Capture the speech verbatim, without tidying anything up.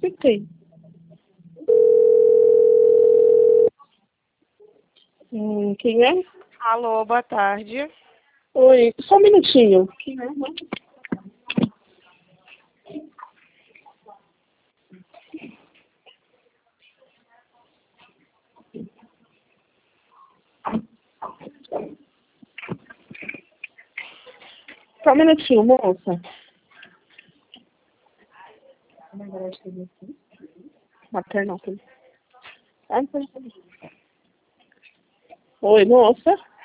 acertei. Hum, quem é? Alô, boa tarde. Oi, só um minutinho. Quem é? Só um minutinho, moça. Maternal. Oi, moça.